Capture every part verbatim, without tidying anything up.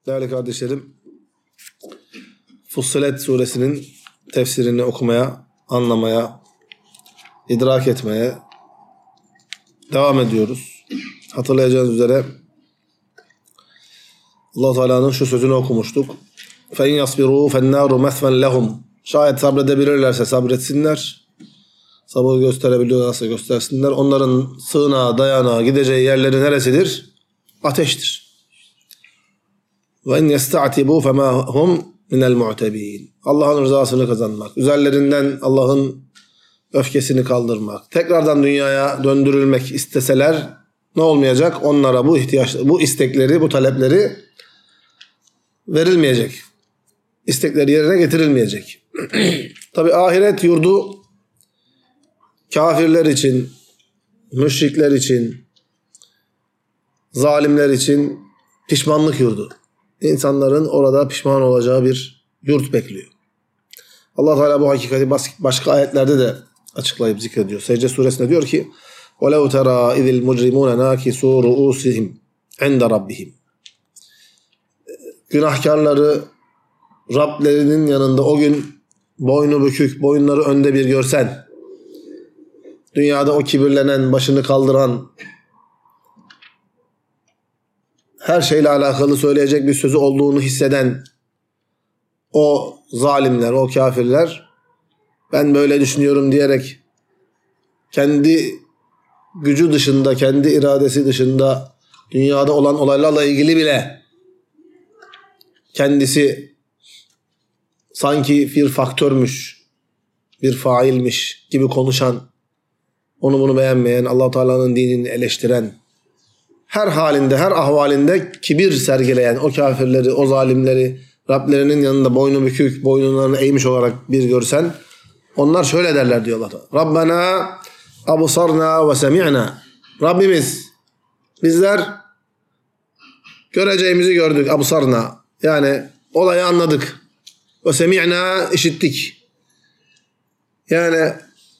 Değerli kardeşlerim, Fussilet suresinin tefsirini okumaya, anlamaya, idrak etmeye devam ediyoruz. Hatırlayacağınız üzere Allah Teala'nın şu sözünü okumuştuk. فَاِنْ يَصْبِرُوا فَالنَّارُ مَثْوًا لَهُمْ Şayet sabredebilirlerse sabretsinler. Sabır gösterebiliyorlarsa göstersinler. Onların sığınağı, dayanağı, gideceği yerleri neresidir? Ateştir. وَاِنْ يَسْتَعْتِبُوا فَمَا هُمْ مِنَ الْمُعْتَبِينَ Allah'ın rızasını kazanmak, üzerlerinden Allah'ın öfkesini kaldırmak, tekrardan dünyaya döndürülmek isteseler ne olmayacak? Onlara bu ihtiyaç, bu istekleri, bu talepleri verilmeyecek. İstekleri yerine getirilmeyecek. Tabi ahiret yurdu kafirler için, müşrikler için, zalimler için pişmanlık yurdu. İnsanların orada pişman olacağı bir yurt bekliyor. Allah Teala bu hakikati başka ayetlerde de açıklayıp zikrediyor. Secde suresinde diyor ki: وَلَوْ تَرَى اِذِ الْمُجْرِمُونَ نَاكِسُوا رُؤُوسِهِمْ عِنْدَ رَبِّهِمْ Günahkarları Rablerinin yanında o gün boynu bükük, boyunları önde bir görsen, dünyada o kibirlenen, başını kaldıran, her şeyle alakalı söyleyecek bir sözü olduğunu hisseden o zalimler, o kafirler, ben böyle düşünüyorum diyerek kendi gücü dışında, kendi iradesi dışında dünyada olan olaylarla ilgili bile kendisi sanki bir faktörmüş, bir failmiş gibi konuşan, onu bunu beğenmeyen, Allah Teala'nın dinini eleştiren, her halinde, her ahvalinde kibir sergileyen o kafirleri, o zalimleri Rablerinin yanında boynu bükük, boynlarını eğmiş olarak bir görsen, onlar şöyle derler diyor Allah. Rabbena absarna ve semi'na. Rabbimiz, bizler göreceğimizi gördük, absarna. Yani olayı anladık. Ve semi'na, işittik. Yani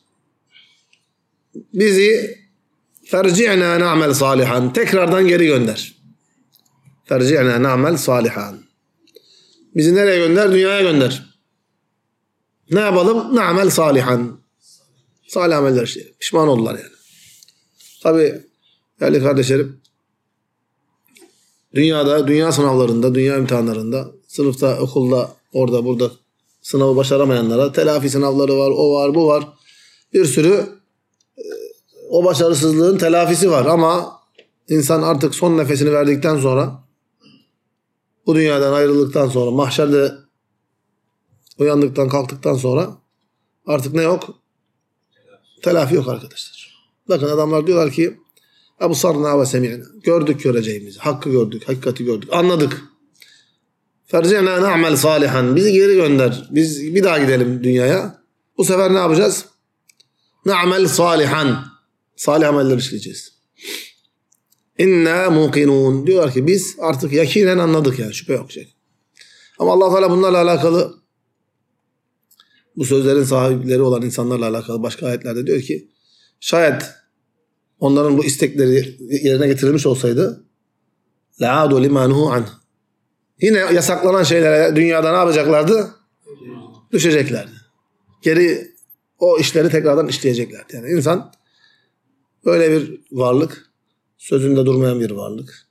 bizi ferci'na na'mel salihan. Tekrardan geri gönder. Ferci'na na'mel salihan. Bizi nereye gönder? Dünyaya gönder. Ne yapalım? Na'mel salihan. Salih ameller işte. Pişman oldular yani. Tabi değerli kardeşlerim, dünyada, dünya sınavlarında, dünya imtihanlarında, sınıfta, okulda, orada, burada sınavı başaramayanlara telafi sınavları var, o var, bu var. Bir sürü o başarısızlığın telafisi var ama insan artık son nefesini verdikten sonra, bu dünyadan ayrıldıktan sonra, mahşerde uyandıktan, kalktıktan sonra artık ne yok? Telafi yok arkadaşlar. Bakın adamlar diyorlar ki Absarna ve semi'na. Gördük göreceğimizi. Hakkı gördük, hakikati gördük. Anladık. Ferci'na na'mel salihan. Bizi geri gönder. Biz bir daha gidelim dünyaya. Bu sefer ne yapacağız? Na'mel salihan. Salih ameller işleyeceğiz. İnna muqinun. Diyorlar ki biz artık yakinen anladık yani. Şüphe yok şey. Ama Allah Teala bunlarla alakalı, bu sözlerin sahipleri olan insanlarla alakalı başka ayetlerde diyor ki şayet onların bu istekleri yerine getirilmiş olsaydı la'adu limanuhu anh. Yine yasaklanan şeylere dünyada ne yapacaklardı? Düşeceklerdi. Geri o işleri tekrardan işleyeceklerdi. Yani insan böyle bir varlık, sözünde durmayan bir varlık.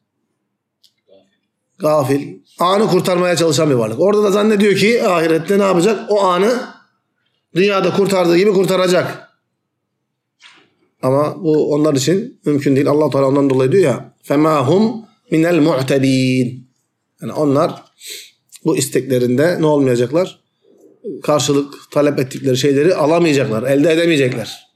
Gafil, anı kurtarmaya çalışan bir varlık. Orada da zannediyor ki ahirette ne yapacak? O anı dünyada kurtardığı gibi kurtaracak. Ama bu onlar için mümkün değil. Allah Teala ondan dolayı diyor ya فَمَا هُمْ مِنَ الْمُعْتَبِينَ Yani onlar bu isteklerinde ne olmayacaklar? Karşılık talep ettikleri şeyleri alamayacaklar, elde edemeyecekler.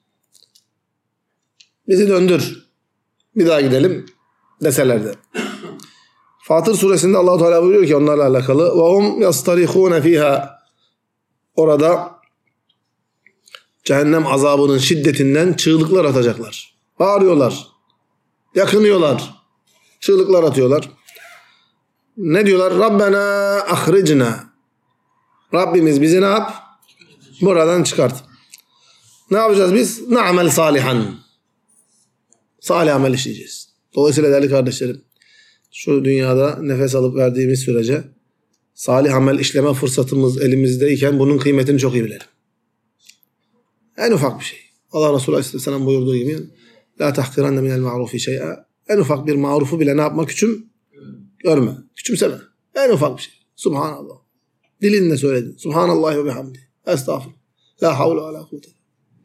Bizi döndür, bir daha gidelim deseler de. Fatır suresinde Allah Teala buyuruyor ki onlarla alakalı وَهُمْ يَسْتَرِخُونَ فِيهَا Orada cehennem azabının şiddetinden çığlıklar atacaklar. Bağırıyorlar, yakınıyorlar, çığlıklar atıyorlar. Ne diyorlar? Rabbena ahricna. Rabbimiz bizi ne yap? Buradan çıkart. Ne yapacağız biz? Na'mel salihan. Salih amel işleyeceğiz. Dolayısıyla değerli kardeşlerim, şu dünyada nefes alıp verdiğimiz sürece salih amel işleme fırsatımız elimizdeyken bunun kıymetini çok iyi bilelim. En ufak bir şey. Allah Resulü Aleyhisselam buyurduğu gibi la tahkiranne minel ma'rufi şey'a. En ufak bir marufu bile ne yapma? Küçüm görme. Küçümseme. En ufak bir şey. Subhanallah. Dilinle söyledin. Subhanallah ve bihamdi. Estağfurullah. La havle ve la kuvvete.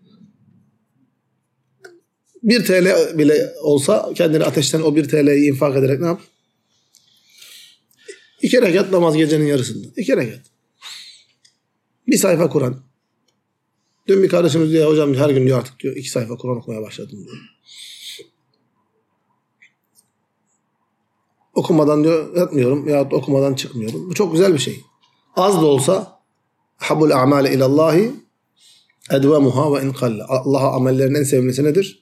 Bir T L bile olsa kendini ateşten o bir T L'yi infak ederek ne yap? İki rekat namaz gecenin yarısında. İki rekat. Bir sayfa Kur'an. Dün bir kardeşimiz diyor hocam her gün diyor artık diyor iki sayfa Kur'an okumaya başladım diyor. Okumadan diyor yatmıyorum yahut okumadan çıkmıyorum. Bu çok güzel bir şey. Az da olsa habul a'male ilallahi edvemuha ve in kalle. Allah'a amellerin en sevimlisi nedir?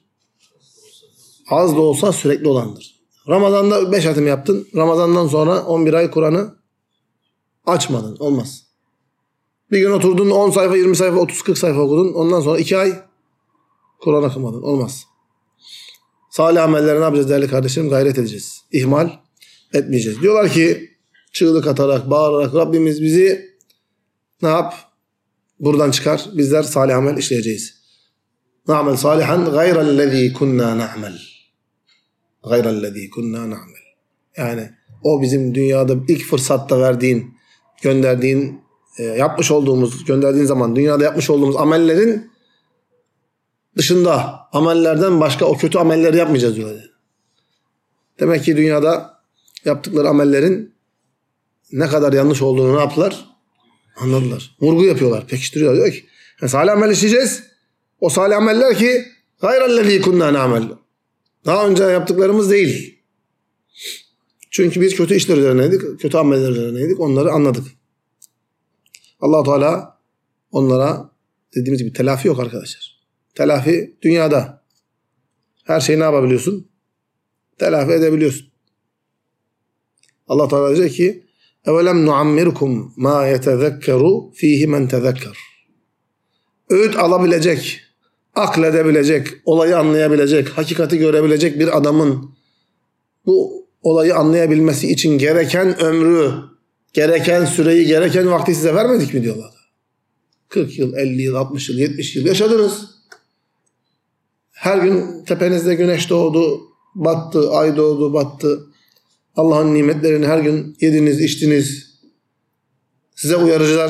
Az da olsa sürekli olandır. Ramazan'da beş hatim yaptın. Ramazan'dan sonra on bir ay Kur'an'ı açmadın. Olmaz. Bir gün oturdun on sayfa, yirmi sayfa, otuz kırk sayfa okudun. Ondan sonra iki ay Kur'an okumadın. Olmaz. Salih amelleri ne yapacağız değerli kardeşlerim? Gayret edeceğiz. İhmal etmeyeceğiz. Diyorlar ki çığlık atarak, bağırarak Rabbimiz bizi ne yap? Buradan çıkar. Bizler salih amel işleyeceğiz. Na'mel salihan gayrellezî kunnâ na'mel. Gayrellezî kunnâ na'mel. Yani o bizim dünyada ilk fırsatta verdiğin, gönderdiğin, e, yapmış olduğumuz, gönderdiğin zaman dünyada yapmış olduğumuz amellerin dışında amellerden başka o kötü amelleri yapmayacağız diyor. Demek ki dünyada yaptıkları amellerin ne kadar yanlış olduğunu ne yaptılar? Anladılar. Vurgu yapıyorlar, pekiştiriyorlar. Diyor ki yani salih amel işleyeceğiz. O salih ameller ki gayrellezî kunnâ na'mel. Daha önce yaptıklarımız değil. Çünkü biz kötü işler üzerineydik, kötü ameller üzerineydik. Onları anladık. Allah-u Teala onlara dediğimiz gibi telafi yok arkadaşlar. Telafi dünyada. Her şeyi ne yapabiliyorsun? Telafi edebiliyorsun. Allah Teala diyecek ki evelem nuammirkum ma yetezekkeru fihi men tezekker. Öğüt alabilecek, akledebilecek, olayı anlayabilecek, hakikati görebilecek bir adamın bu olayı anlayabilmesi için gereken ömrü, gereken süreyi, gereken vakti size vermedik mi diyorlar. kırk yıl, elli yıl, altmış yıl, yetmiş yıl yaşadınız. Her gün tepenizde güneş doğdu, battı, ay doğdu, battı. Allah'ın nimetlerini her gün yediniz, içtiniz. Size uyarıcılar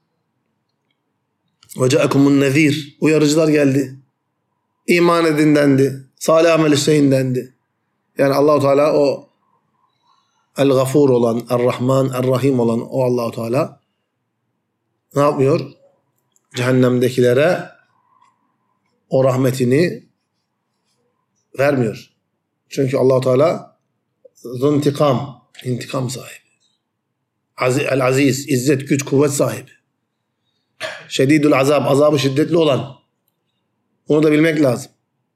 وَجَاءَكُمُ nezir. Uyarıcılar geldi. İman edin dendi. Salih amel işleyin dendi. Yani Allah-u Teala o El-Gafur olan, Er-Rahman, Er-Rahim olan o Allah-u Teala ne yapmıyor? Cehennemdekilere o rahmetini vermiyor. Çünkü Allah-u Teala zuntikam, intikam sahibi. El-Aziz, izzet, güç, kuvvet sahibi. Şedidül azab, azabı şiddetli olan. Onu da bilmek lazım.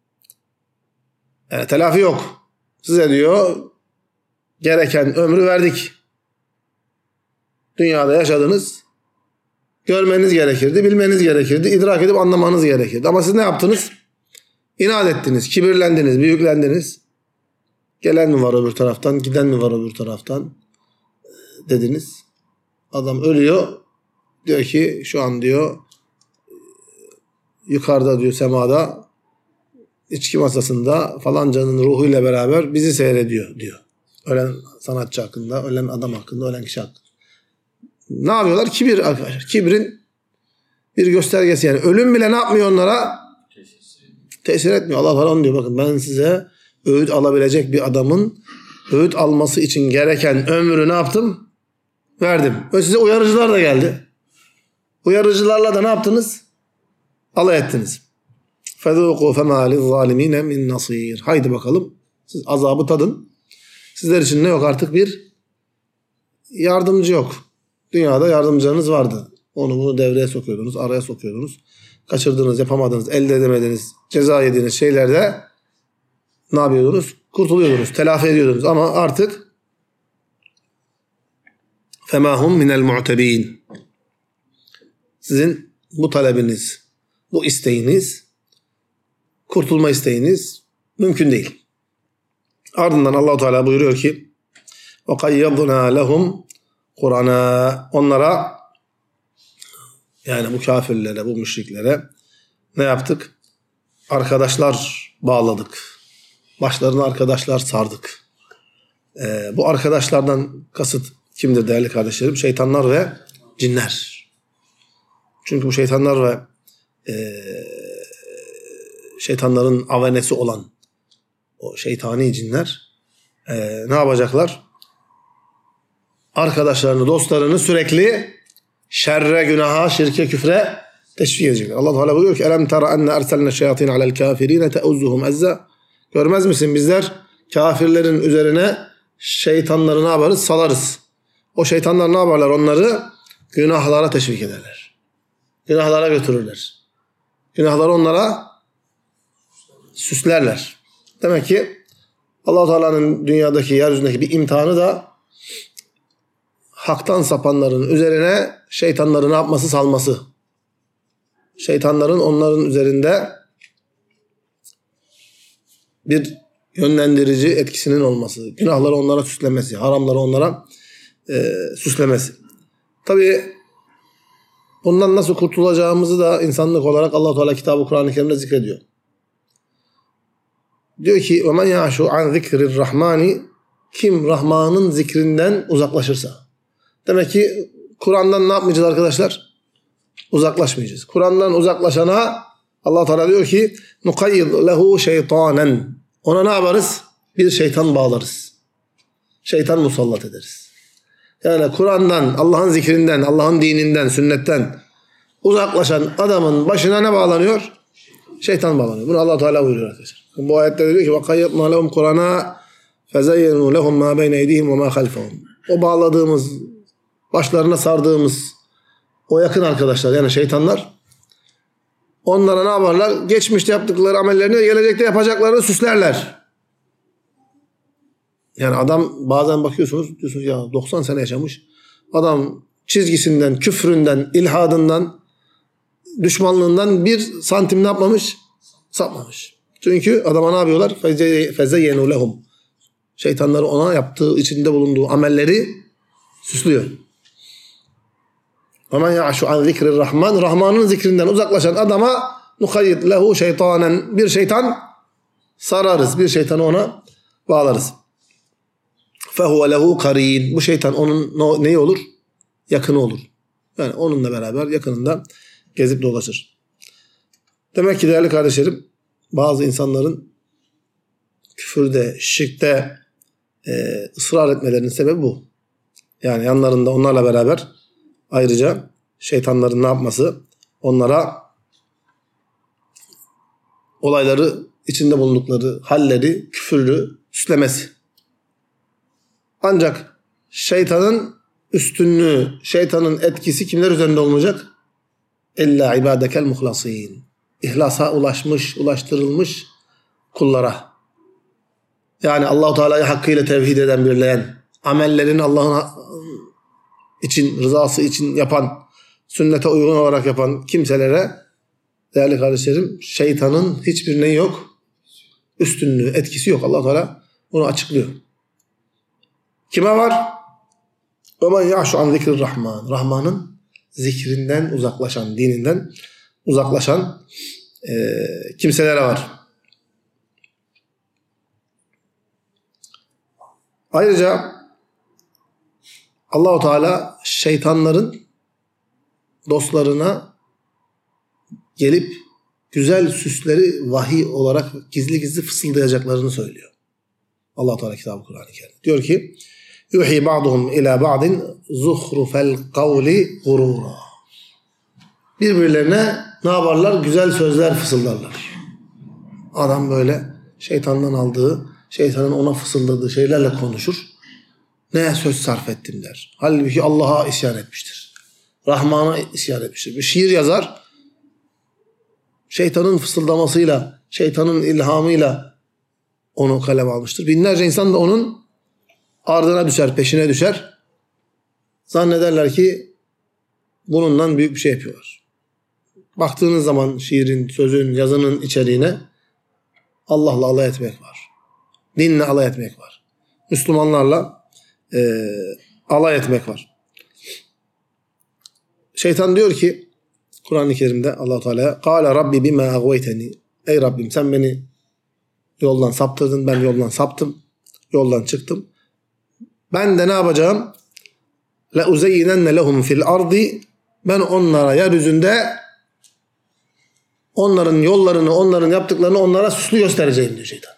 Yani telafi yok. Size diyor gereken ömrü verdik. Dünyada yaşadınız. Görmeniz gerekirdi, bilmeniz gerekirdi, idrak edip anlamanız gerekirdi. Ama siz ne yaptınız? İnat ettiniz, kibirlendiniz, büyüklendiniz. Gelen mi var öbür taraftan, giden mi var öbür taraftan dediniz. Adam ölüyor. Diyor ki şu an diyor yukarıda diyor semada içki masasında falancanın ruhuyla beraber bizi seyrediyor diyor. Ölen sanatçı hakkında, ölen adam hakkında, ölen kişi hakkında. Ne yapıyorlar? Kibir arkadaşlar. Kibrin bir göstergesi yani. Ölüm bile ne yapmıyor onlara? Tesir etmiyor. Allah falan diyor bakın ben size öğüt alabilecek bir adamın öğüt alması için gereken ömrü ne yaptım? Verdim. Ve size uyarıcılar da geldi. Uyarıcılarla da ne yaptınız? Alay ettiniz. فَذُوقُوا فَمَا لِلظَّالِم۪ينَ مِنْ نَصِيرٍ. Haydi bakalım. Siz azabı tadın. Sizler için ne yok artık? Bir yardımcı yok. Dünyada yardımcılarınız vardı. Onu bunu devreye sokuyordunuz, araya sokuyordunuz. Kaçırdığınız, yapamadığınız, elde edemediğiniz, ceza yediğiniz şeylerde ne yapıyordunuz? Kurtuluyordunuz, telafi ediyordunuz. Ama artık فَمَا هُمْ مِنَ الْمُعْتَب۪ينَ. Sizin bu talebiniz, bu isteğiniz, kurtulma isteğiniz mümkün değil. Ardından Allah-u Teala buyuruyor ki وَقَيَّضْنَا لَهُمْ Kur'an'a onlara, yani bu kafirlere, bu müşriklere ne yaptık? Arkadaşlar bağladık. Başlarına arkadaşlar sardık. Ee, bu arkadaşlardan kasıt kimdir değerli kardeşlerim? Şeytanlar ve cinler. Çünkü bu şeytanlar ve e, şeytanların avenesi olan o şeytani cinler e, ne yapacaklar? Arkadaşlarını, dostlarını sürekli şerre, günaha, şirke, küfre teşvik edecekler. Allah Teala buyuruyor ki: "Elem tara enne erselne şeyatin alel kafirin teuzzuhum azza." Görmez misin, bizler kafirlerin üzerine şeytanları ne yaparız? Salarız. O şeytanlar ne yaparlar? Onları günahlara teşvik ederler. Günahlara götürürler. Günahları onlara süslerler. Demek ki Allah Teala'nın dünyadaki, yeryüzündeki bir imtihanı da haktan sapanların üzerine şeytanları ne yapması? Salması. Şeytanların onların üzerinde bir yönlendirici etkisinin olması. Günahları onlara süslemesi. Haramları onlara e, süslemesi. Tabii bundan nasıl kurtulacağımızı da insanlık olarak Allah Teala kitabı Kur'an-ı Kerim'de zikrediyor. Diyor ki: "Ve men ya'şu an zikrir rahmani" kim Rahman'ın zikrinden uzaklaşırsa. Demek ki Kur'an'dan ne yapmayacağız arkadaşlar? Uzaklaşmayacağız. Kur'an'dan uzaklaşana Allah Teala diyor ki: "Nukayyid lehu şeytanen." Ona ne yaparız? Bir şeytan bağlarız. Şeytan musallat ederiz. Yani Kur'an'dan, Allah'ın zikrinden, Allah'ın dininden, sünnetten uzaklaşan adamın başına ne bağlanıyor? Şeytan bağlanıyor. Bunu Allah Teala buyuruyor arkadaşlar. Bu ayette diyor ki: "Vakayyatna lehum Kur'ana fezayyenu lehum ma beyne eydihim ve ma halfahum." O bağladığımız, başlarına sardığımız o yakın arkadaşlar, yani şeytanlar, onlara ne yaparlar? Geçmişte yaptıkları amellerini ve gelecekte yapacaklarını süslerler. Yani adam, bazen bakıyorsunuz, diyorsunuz ya doksan sene yaşamış. Adam çizgisinden, küfründen, ilhadından, düşmanlığından bir santim ne yapmamış? Sapmamış. Çünkü adama ne yapıyorlar? فَزَيَّنُوا لَهُمْ Şeytanları ona yaptığı, içinde bulunduğu amelleri süslüyor. وَمَنْ يَعْشُ عَنْ ذِكْرِ الرَّحْمَنِ Rahman'ın zikrinden uzaklaşan adama نُخَيِّدْ لَهُ şeytanen bir şeytan sararız. Bir şeytanı ona bağlarız. فَهُوَ لَهُ قَرِينَ Bu şeytan onun neyi olur? Yakını olur. Yani onunla beraber yakınında gezip dolaşır. Demek ki değerli kardeşlerim, bazı insanların küfürde, şirkte e, ısrar etmelerinin sebebi bu. Yani yanlarında onlarla beraber ayrıca şeytanların ne yapması? Onlara olayları, içinde bulundukları halleri, küfürlü süslemesi. Ancak şeytanın üstünlüğü, şeytanın etkisi kimler üzerinde olmayacak? İlla ibadekel muhlasin. İhlasa ulaşmış, ulaştırılmış kullara. Yani Allah-u Teala'yı hakkıyla tevhid eden, birleyen, amellerini Allah'ın için, rızası için yapan, sünnete uygun olarak yapan kimselere, değerli kardeşlerim, şeytanın hiçbir neyi yok? Üstünlüğü, etkisi yok. Allah-u Teala bunu açıklıyor. Kime var? وَمَنْ يَعْشُ عَنْ ذِكْرِ الرَّحْمَنِ Rahman'ın zikrinden uzaklaşan, dininden uzaklaşan e, kimselere var. Ayrıca Allah-u Teala şeytanların dostlarına gelip güzel süsleri vahiy olarak gizli gizli fısıldayacaklarını söylüyor. Allah-u Teala kitabı Kur'an-ı Kerim. Diyor ki: yuhi ba'duhum ila ba'din zuhrufel kavli gurura. Birbirlerine ne yaparlar? Güzel sözler fısıldarlar. Adam böyle şeytandan aldığı, şeytanın ona fısıldadığı şeylerle konuşur. Ne söz sarf ettim der. Halbuki Allah'a isyan etmiştir. Rahman'a isyan etmiştir. Bir şiir yazar. Şeytanın fısıldamasıyla, şeytanın ilhamıyla onu kaleme almıştır. Binlerce insan da onun ardına düşer, peşine düşer. Zannederler ki bununla büyük bir şey yapıyorlar. Baktığınız zaman şiirin, sözün, yazının içeriğine Allah'la alay etmek var. Dinle alay etmek var. Müslümanlarla e, alay etmek var. Şeytan diyor ki Kur'an-ı Kerim'de Allah-u Teala'ya "Kâle Rabbi bimâ agveyteni." Ey Rabbim sen beni yoldan saptırdın. Ben yoldan saptım. Yoldan çıktım. Ben de ne yapacağım? لَاُزَيِّنَنَّ لَهُمْ فِي الْاَرْضِ Ben onlara yeryüzünde onların yollarını, onların yaptıklarını onlara süslü göstereceğim diyor şeytan.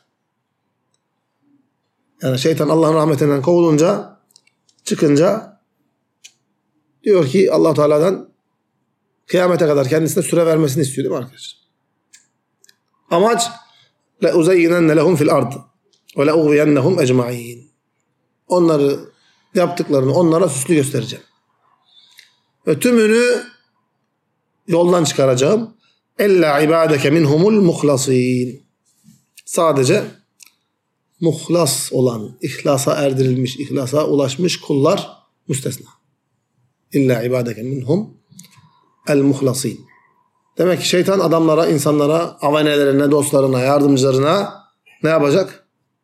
Yani şeytan Allah'ın rahmetinden kovulunca, çıkınca diyor ki Allah Teala'dan kıyamete kadar kendisine süre vermesini istiyor değil mi arkadaşlar? Amaç لَاُزَيِّنَنَّ لَهُمْ فِي الْاَرْضِ وَلَاُغْوِيَنَّهُمْ اَجْمَعِينَ Onları yaptıklarını onlara süslü göstereceğim. Ve tümünü yoldan çıkaracağım. اَلَّا عِبَادَكَ مِنْهُمُ الْمُخْلَصِينَ Sadece muhlas olan, ihlasa erdirilmiş, ihlasa ulaşmış kullar müstesna. İlla ibadeke minhum el muhlasin. Demek ki şeytan adamlara, insanlara, avanelerine, dostlarına, yardımcılarına ne yapacak?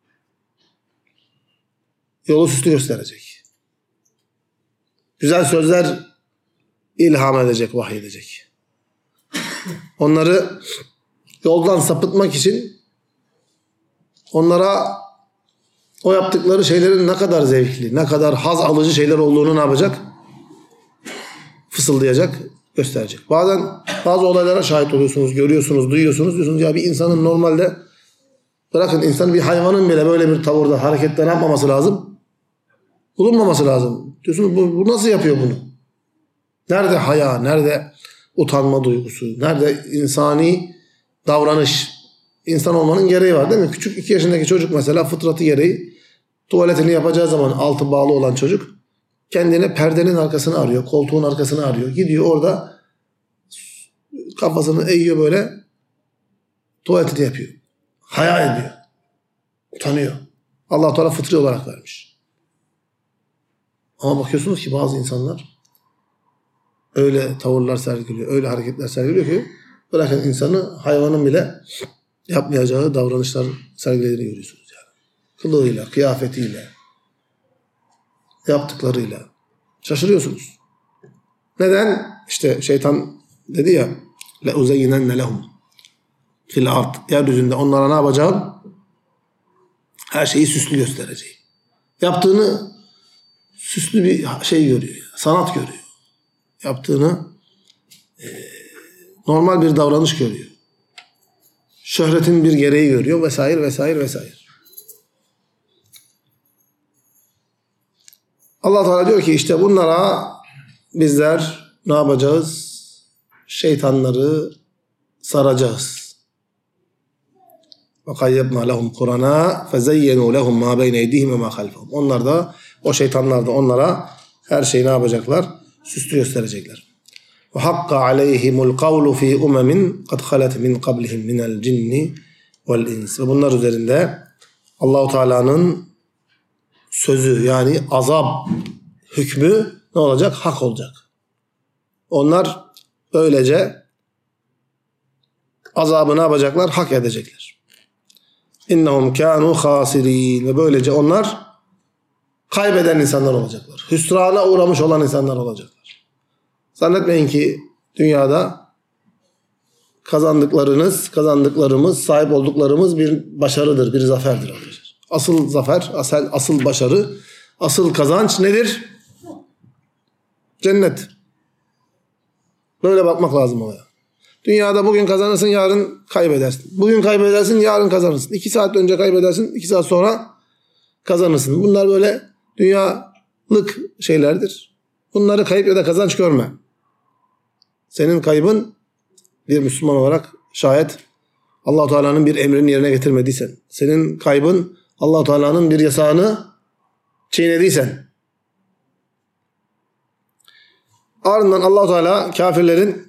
Yolu süslü gösterecek. Güzel sözler ilham edecek, vahyedecek. Onları yoldan sapıtmak için onlara o yaptıkları şeylerin ne kadar zevkli, ne kadar haz alıcı şeyler olduğunu ne yapacak? Fısıldayacak, gösterecek. Bazen bazı olaylara şahit oluyorsunuz, görüyorsunuz, duyuyorsunuz. Diyorsunuz ya bir insanın normalde bırakın insanın bir hayvanın bile böyle bir tavırda, harekette ne yapmaması lazım? Bulunmaması lazım. Diyorsunuz bu, bu nasıl yapıyor bunu? Nerede haya, nerede utanma duygusu, nerede insani davranış? İnsan olmanın gereği var değil mi? Küçük iki yaşındaki çocuk mesela fıtratı gereği tuvaletini yapacağı zaman altı bağlı olan çocuk kendine perdenin arkasını arıyor, koltuğun arkasını arıyor. Gidiyor orada kafasını eğiyor böyle tuvaletini yapıyor. Haya ediyor. Utanıyor. Allah Teala fıtri olarak vermiş. Ama bakıyorsunuz ki bazı insanlar öyle tavırlar sergiliyor, öyle hareketler sergiliyor ki bırakın insanı hayvanın bile yapmayacağı davranışlar sergilediğini görüyorsunuz yani. Kılığıyla, kıyafetiyle, yaptıklarıyla. Şaşırıyorsunuz. Neden? İşte şeytan dedi ya لَاُزَيِّنَنَّ لَهُمْ fil ard. Yeryüzünde onlara ne yapacağım? Her şeyi süslü göstereceğim. Yaptığını süslü bir şey görüyor. Sanat görüyor. Yaptığını e, normal bir davranış görüyor. Şöhretin bir gereği görüyor vesaire vesaire vesaire. Allah Teala diyor ki işte bunlara bizler ne yapacağız? Şeytanları saracağız. وَقَيَّبْنَا لَهُمْ قُرَنَا فَزَيَّنُوا لَهُمْ مَا بَيْنَ اَيْدِيهِمْ وَمَا خَلْفَهُمْ Onlar da, o şeytanlar da onlara her şeyi ne yapacaklar? Süslü gösterecekler. وَحَقَّ عَلَيْهِمُ الْقَوْلُ ف۪ي اُمَمٍ قَدْ خَلَتْ مِنْ قَبْلِهِمْ مِنَ الْجِنِّ وَالْاِنْسِ Ve bunlar üzerinde Allah-u Teala'nın sözü yani azap hükmü ne olacak? Hak olacak. Onlar böylece azabı ne yapacaklar? Hak edecekler. İnnehum kânû khâsirîn ve böylece onlar kaybeden insanlar olacaklar. Hüsrana uğramış olan insanlar olacaklar. Zannetmeyin ki dünyada kazandıklarınız, kazandıklarımız, sahip olduklarımız bir başarıdır, bir zaferdir arkadaşlar. Asıl zafer, asıl, asıl başarı, asıl kazanç nedir? Cennet. Böyle bakmak lazım olaya. Dünyada bugün kazanırsın, yarın kaybedersin. Bugün kaybedersin, yarın kazanırsın. İki saat önce kaybedersin, iki saat sonra kazanırsın. Bunlar böyle dünyalık şeylerdir. Bunları kayıp ya da kazanç görme. Senin kaybın bir Müslüman olarak şayet Allah-u Teala'nın bir emrini yerine getirmediysen, senin kaybın Allah-u Teala'nın bir yasağını çiğnediysen, ardından Allah-u Teala kafirlerin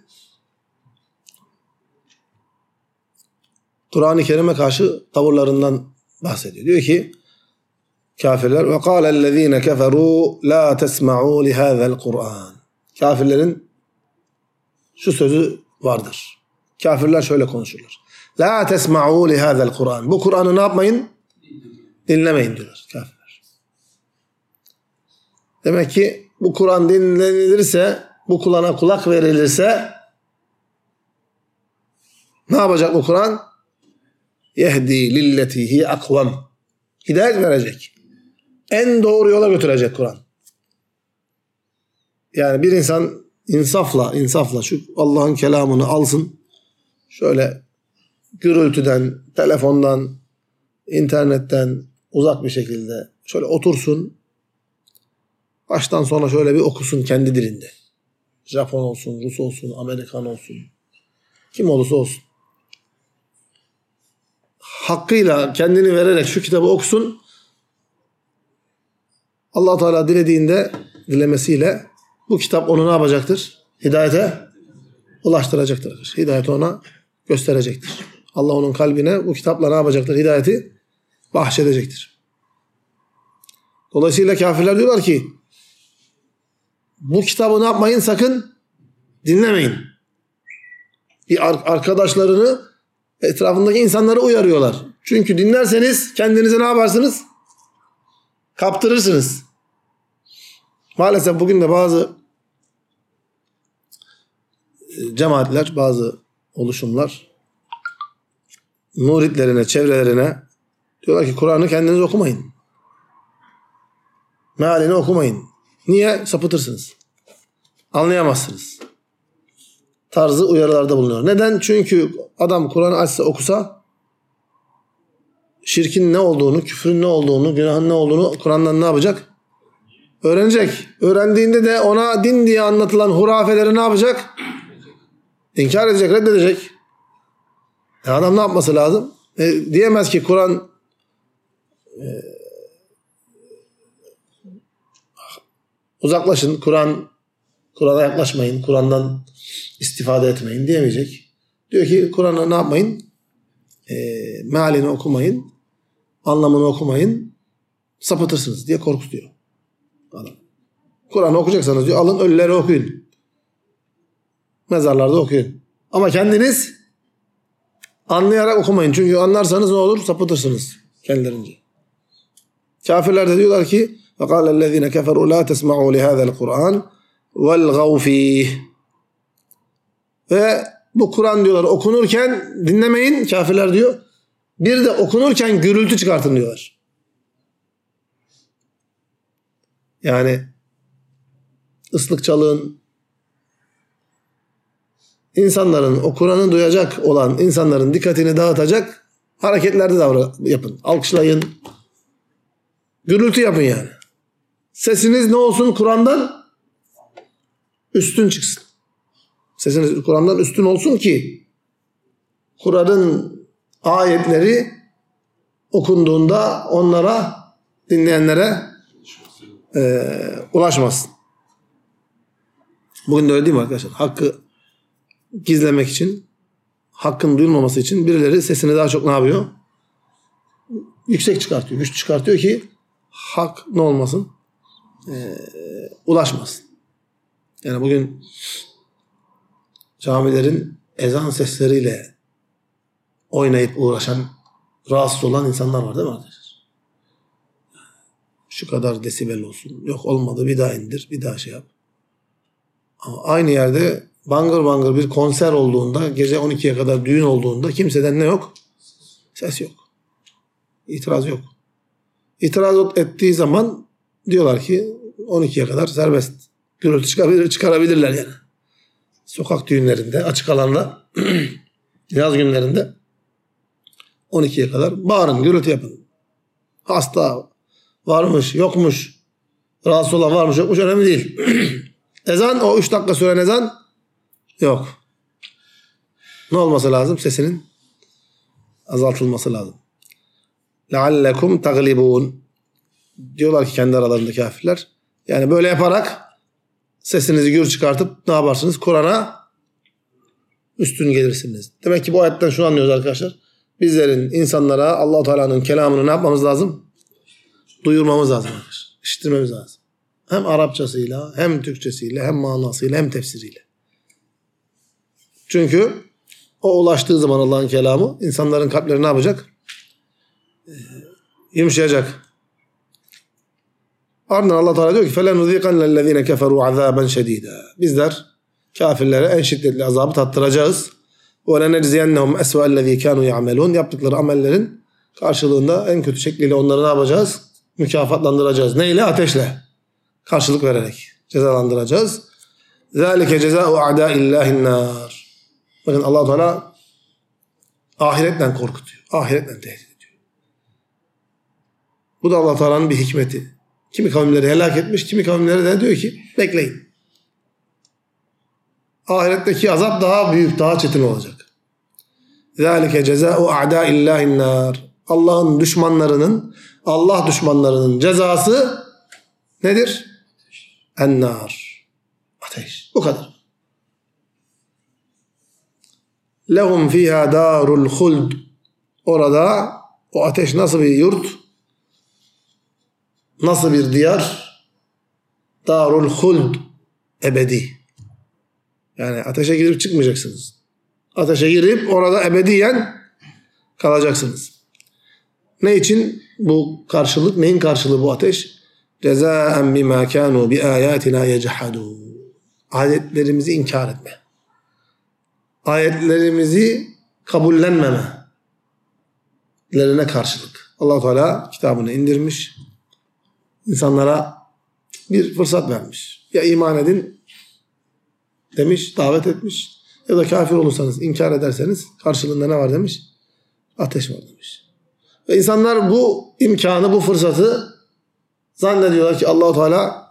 Kur'an-ı Kerim'e karşı tavırlarından bahsediyor. Diyor ki kafirler وَقَالَ الَّذ۪ينَ كَفَرُوا لَا تَسْمَعُوا لِهَذَا الْقُرْآنِ Kafirlerin şu sözü vardır. Kafirler şöyle konuşurlar. لَا تَسْمَعُوا لِهَذَا الْقُرْآنِ Bu Kur'an'ı ne yapmayın? Dinlemeyin diyorlar kafirler. Demek ki bu Kur'an dinlenilirse, bu kulağına kulak verilirse ne yapacak bu Kur'an? Yehdi lilletihi akvam. Hidayet verecek. En doğru yola götürecek Kur'an. Yani bir insan insafla, insafla şu Allah'ın kelamını alsın. Şöyle gürültüden, telefondan, internetten uzak bir şekilde şöyle otursun. Baştan sona şöyle bir okusun kendi dilinde. Japon olsun, Rus olsun, Amerikan olsun. Kim olursa olsun. Hakkıyla kendini vererek şu kitabı okusun. Allah Teala dilediğinde, dilemesiyle bu kitap onu ne yapacaktır? Hidayete ulaştıracaktır. Hidayeti ona gösterecektir. Allah onun kalbine bu kitapla ne yapacaktır? Hidayeti bahşedecektir. Dolayısıyla kafirler diyorlar ki bu kitabı ne yapmayın? Sakın dinlemeyin. Bir arkadaşlarını, etrafındaki insanları uyarıyorlar. Çünkü dinlerseniz kendinizi ne yaparsınız? Kaptırırsınız. Maalesef bugün de bazı cemaatler, bazı oluşumlar muritlerine, çevrelerine diyorlar ki Kur'an'ı kendiniz okumayın. Mealini okumayın. Niye? Sapıtırsınız. Anlayamazsınız. Tarzı uyarılarda bulunuyor. Neden? Çünkü adam Kur'an'ı açsa okusa şirkin ne olduğunu, küfrün ne olduğunu, günahın ne olduğunu Kur'an'dan ne yapacak? Öğrenecek. Öğrendiğinde de ona din diye anlatılan hurafeleri ne yapacak? İnkar edecek, reddedecek. E adam ne yapması lazım? E, diyemez ki Kur'an e, uzaklaşın, Kur'an Kur'an'a yaklaşmayın, Kur'an'dan istifade etmeyin diyemeyecek. Diyor ki Kur'an'ı ne yapmayın? E, mealini okumayın, anlamını okumayın, sapıtırsınız diye korkutuyor adam. Kur'an'ı okuyacaksanız diyor alın ölüleri okuyun. Mezarlarda okuyun. Ama kendiniz anlayarak okumayın. Çünkü anlarsanız ne olur? Sapıtırsınız kendilerince. Kafirler de diyorlar ki وَقَالَ الَّذ۪ينَ كَفَرُوا لَا تَسْمَعُوا لِهَذَا الْقُرْآنِ وَالْغَوْ ف۪يهِ Ve bu Kur'an diyorlar okunurken dinlemeyin kafirler diyor. Bir de okunurken gürültü çıkartın diyorlar. Yani ıslık çalın, insanların o Kur'an'ı duyacak olan insanların dikkatini dağıtacak hareketlerde davran yapın. Alkışlayın. Gürültü yapın yani. Sesiniz ne olsun? Kur'an'dan üstün çıksın. Sesiniz Kur'an'dan üstün olsun ki Kur'an'ın ayetleri okunduğunda onlara, dinleyenlere e, ulaşmasın. Bugün de öyle değil mi arkadaşlar? Hakkı gizlemek için, hakkın duyulmaması için birileri sesini daha çok ne yapıyor? Yüksek çıkartıyor, güç çıkartıyor ki hak ne olmasın? Ee, ulaşmasın. Yani bugün camilerin ezan sesleriyle oynayıp uğraşan, rahatsız olan insanlar var değil mi arkadaşlar? Şu kadar desibel olsun. Yok olmadı bir daha indir, bir daha şey yap. Ama aynı yerde bangır bangır bir konser olduğunda, gece on ikiye kadar düğün olduğunda kimseden ne yok? Ses yok. İtiraz yok. İtiraz ettiği zaman diyorlar ki on ikiye kadar serbest. Gürültü çıkarabilir, çıkarabilirler yani. Sokak düğünlerinde, açık alanda, yaz günlerinde on ikiye kadar bağırın, gürültü yapın. Hasta varmış, yokmuş, rahatsız olan varmış, yokmuş önemli değil. Ezan, o üç dakika süren ezan yok. Ne olması lazım? Sesinin azaltılması lazım. لَعَلَّكُمْ تَغْلِبُونَ Diyorlar ki kendi aralarında kafirler. Yani böyle yaparak sesinizi gür çıkartıp ne yaparsınız? Kur'an'a üstün gelirsiniz. Demek ki bu ayetten şunu anlıyoruz arkadaşlar. Bizlerin insanlara Allah-u Teala'nın kelamını ne yapmamız lazım? Duyurmamız lazım arkadaşlar. İşittirmemiz lazım. Hem Arapçasıyla, hem Türkçesiyle, hem manasıyla, hem tefsiriyle. Çünkü o ulaştığı zaman Allah'ın kelamı insanların kalpleri ne yapacak? Ee, yumuşayacak. Ardından Allah Teala diyor ki فَلَنُذِيقَنَّ الَّذ۪ينَ كَفَرُوا عَذَابًا شَد۪يدًا. Bizler kafirlere en şiddetli azabı tattıracağız. وَلَنَجْزِيَنَّهُمْ أَسْوَأَ الَّذ۪ي كَانُوا يَعْمَلُونَ. Yaptıkları amellerin karşılığında en kötü şekliyle onları ne yapacağız? Mükafatlandıracağız. Neyle? Ateşle. Karşılık vererek cezalandıracağız. ذَٰلِكَ جَزَاءُ اَعْدَاءِ اللّٰهِ النَّارِ. Bakın Allah Teala ahiretle korkutuyor. Ahiretle tehdit ediyor. Bu da Allah Teala'nın bir hikmeti. Kimi kavimleri helak etmiş, kimi kavimleri de diyor ki bekleyin. Ahiretteki azap daha büyük, daha çetin olacak. ذَٰلِكَ جَزَاءُ اَعْدَاءِ اللّٰهِ النَّارِ. Allah'ın düşmanlarının, Allah düşmanlarının cezası nedir? En-nar. Ateş. Bu kadar. Lehum fiha darul huld. Orada o ateş nasıl bir yurt? Nasıl bir diyar? Darul huld. Ebedi. Yani ateşe girip çıkmayacaksınız. Ateşe girip orada ebediyen kalacaksınız. Ne için bu karşılık? Neyin karşılığı bu ateş? Cezaen bima kanu bi ayatina yechadun. Ayetlerimizi inkar etme. Ayetlerimizi kabullenmeme lerine karşılık. Allah Teala kitabını indirmiş. İnsanlara bir fırsat vermiş. Ya iman edin demiş, davet etmiş. Ya da kafir olursanız, inkar ederseniz karşılığında ne var demiş? Ateş var demiş. Ve insanlar bu imkanı, bu fırsatı zannediyorlar ki Allah Teala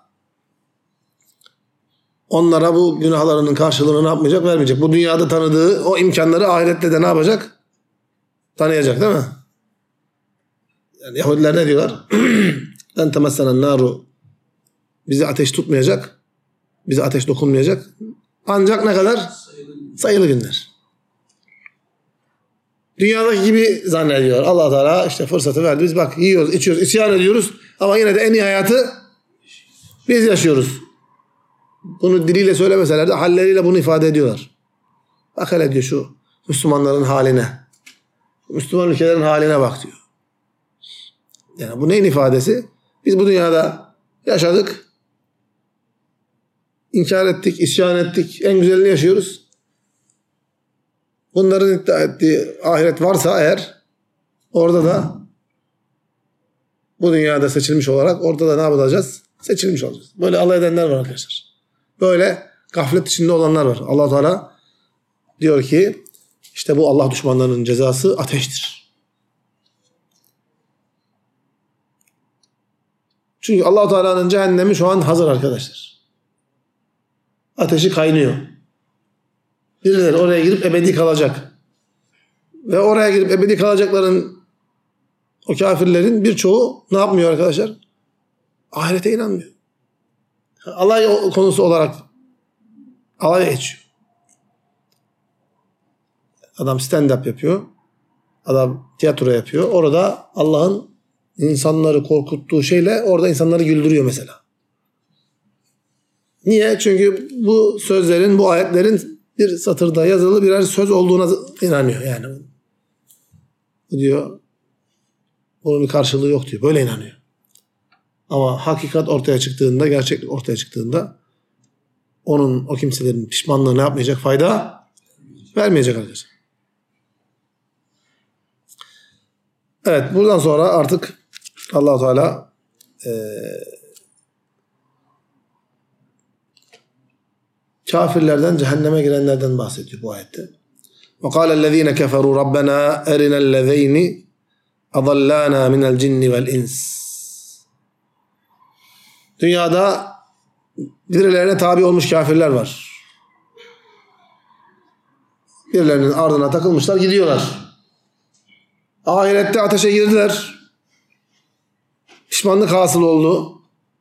onlara bu günahlarının karşılığını ne yapmayacak? Vermeyecek. Bu dünyada tanıdığı o imkanları ahirette de ne yapacak? Tanıyacak değil mi? Yani Yahudiler ne diyorlar? En temessenen naru. Bizi ateş tutmayacak. Bize ateş dokunmayacak. Ancak ne kadar? Sayılı günler. Dünyadaki gibi zannediyor. Allah Teala işte fırsatı verdi. Biz bak yiyoruz, içiyoruz, isyan ediyoruz. Ama yine de en iyi hayatı biz yaşıyoruz. Bunu diliyle söylemeseler de halleriyle bunu ifade ediyorlar. Bak hele diyor şu Müslümanların haline. Müslüman ülkelerin haline bak diyor. Yani bu neyin ifadesi? Biz bu dünyada yaşadık. İnkar ettik, isyan ettik. En güzelini yaşıyoruz. Bunların iddia ettiği ahiret varsa eğer orada da bu dünyada seçilmiş olarak orada da ne yapacağız? Seçilmiş olacağız. Böyle alay edenler var arkadaşlar. Böyle gaflet içinde olanlar var. Allah Teala diyor ki işte bu Allah düşmanlarının cezası ateştir. Çünkü Allah Teala'nın cehennemi şu an hazır arkadaşlar. Ateşi kaynıyor. Birileri oraya girip ebedi kalacak. Ve oraya girip ebedi kalacakların o kafirlerin birçoğu ne yapmıyor arkadaşlar? Ahirete inanmıyor. Alay konusu olarak alay geçiyor. Adam stand-up yapıyor. Adam tiyatro yapıyor. Orada Allah'ın insanları korkuttuğu şeyle orada insanları güldürüyor mesela. Niye? Çünkü bu sözlerin, bu ayetlerin bir satırda yazılı birer söz olduğuna inanıyor yani. Bu diyor bunun bir karşılığı yok diyor. Böyle inanıyor. Ama hakikat ortaya çıktığında, gerçeklik ortaya çıktığında onun, o kimselerin pişmanlığı ne yapmayacak? Fayda vermeyecek arkadaşlar. Evet, buradan sonra artık Allah-u Teala e, kafirlerden, cehenneme girenlerden bahsediyor bu ayette. وَقَالَ الَّذ۪ينَ كَفَرُوا رَبَّنَا اَرِنَا الَّذ۪ينِ اَضَلَّانَا مِنَ الْجِنِّ وَالْاِنسِ. Dünyada birilerine tabi olmuş kafirler var. Birilerinin ardına takılmışlar, gidiyorlar. Ahirette ateşe girdiler. Pişmanlık hasıl oldu.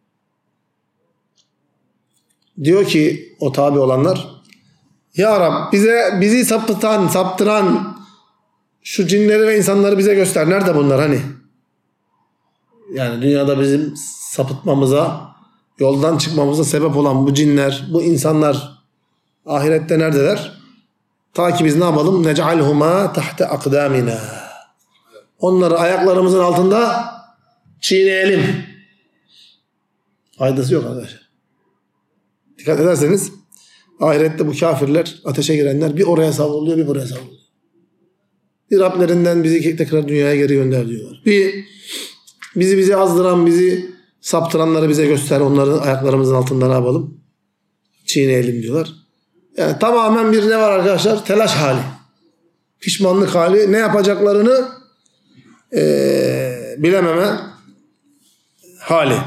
Diyor ki o tabi olanlar, Ya Rab bize bizi sapıtan, saptıran şu cinleri ve insanları bize göster. Nerede bunlar hani? Yani dünyada bizim sapıtmamıza, yoldan çıkmamıza sebep olan bu cinler, bu insanlar ahirette neredeler? Ta ki biz ne yapalım? Nec'alhuma tahte akdamina. Onları ayaklarımızın altında çiğneyelim. Faydası yok arkadaşlar. Dikkat ederseniz ahirette bu kafirler, ateşe girenler bir oraya savruluyor, bir buraya savruluyor. Bir Rablerinden bizi tekrar dünyaya geri gönder diyorlar. Bir bizi bizi azdıran, bizi saptıranları bize göster. Onların ayaklarımızın altında ne yapalım? Çiğneyelim diyorlar. Yani tamamen bir ne var arkadaşlar? Telaş hali. Pişmanlık hali. Ne yapacaklarını ee, bilememe hali.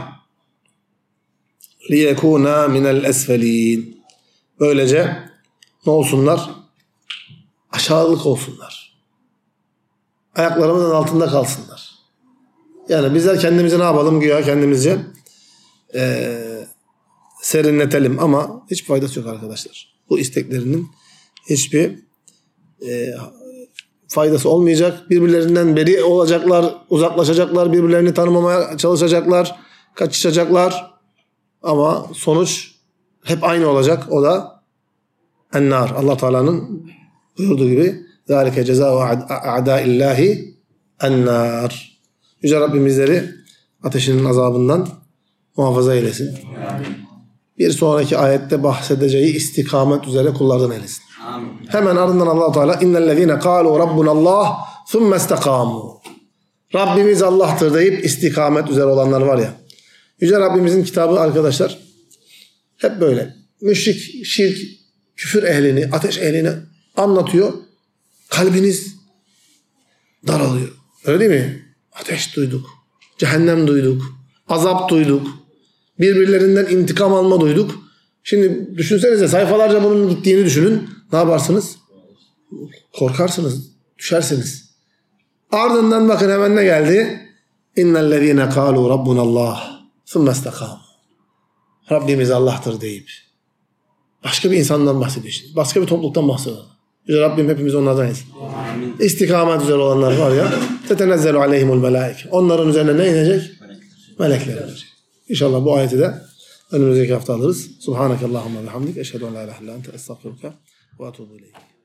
لِيَكُونَا مِنَ الْاَسْفَلِينَ Böylece ne olsunlar? Aşağılık olsunlar. Ayaklarımızın altında kalsınlar. Yani bizler kendimizi ne yapalım? Güya kendimizce ee, serinletelim ama hiç faydası yok arkadaşlar. Bu isteklerinin hiçbir e, faydası olmayacak. Birbirlerinden beri olacaklar, uzaklaşacaklar, birbirlerini tanımamaya çalışacaklar, kaçışacaklar. Ama sonuç hep aynı olacak. O da ennar. Allah Teala'nın buyurduğu gibi zâlike cezâ'u a'dâillâhi ennar. Yüce Rabbim bizleri ateşinin azabından muhafaza eylesin. Bir sonraki ayette bahsedeceği istikamet üzere kullardan eylesin. Amin. Hemen ardından Allah Teala innellezîne kâlû rabbunallah thumme istekâmû. Rabbimiz Allah'tır deyip istikamet üzere olanlar var ya. Yüce Rabbimizin kitabı arkadaşlar hep böyle. Müşrik, şirk, küfür ehlini, ateş ehlini anlatıyor. Kalbiniz daralıyor. Öyle değil mi? Ateş duyduk. Cehennem duyduk. Azap duyduk. Birbirlerinden intikam alma duyduk. Şimdi düşünsenize sayfalarca bunun gittiğini düşünün. Ne yaparsınız? Korkarsınız. Düşersiniz. Ardından bakın hemen ne geldi? İnnellezîne kâlû rabbunallah thumme istekâmû. Rabbimiz Allah'tır deyip başka bir insandan bahsediyor şimdi. Başka bir topluluktan bahsediyor. Yüce Rabbim hepimiz onlardan etsin. İstikamet üzere olanlar var ya. Tetenezzelu aleyhimul melâike. Onların üzerine ne inecek? Melekler inecek. İnşallah bu ayeti de önümüzdeki hafta alırız. Subhanakallahumma ve hamdik. Eşhedü en la ilahe illa ente estağfiruke ve etûbü ileyk.